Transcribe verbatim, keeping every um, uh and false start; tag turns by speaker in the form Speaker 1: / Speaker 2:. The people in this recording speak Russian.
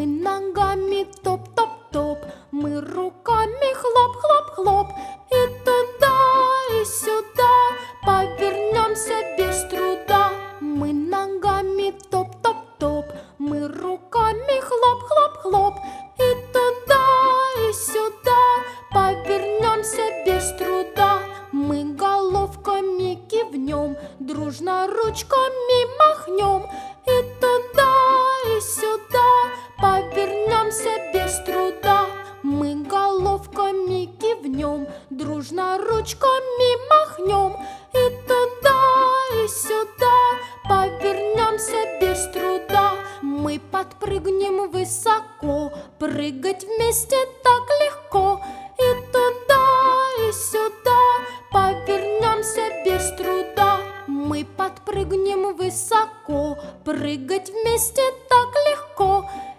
Speaker 1: Мы ногами топ-топ-топ, мы руками хлоп-хлоп-хлоп. И туда, и сюда повернемся без труда. Мы ногами топ-топ-топ, мы руками хлоп-хлоп-хлоп. И туда, и сюда повернемся без труда. Мы головками кивнем, дружно ручками махнем. И туда, и сюда повернемся без труда. Мы головками кивнем, дружно ручками махнем. И туда, и сюда повернемся без труда. Мы подпрыгнем высоко, прыгать вместе так легко. И туда, и сюда повернемся без труда. Мы подпрыгнем высоко, прыгать вместе так легко.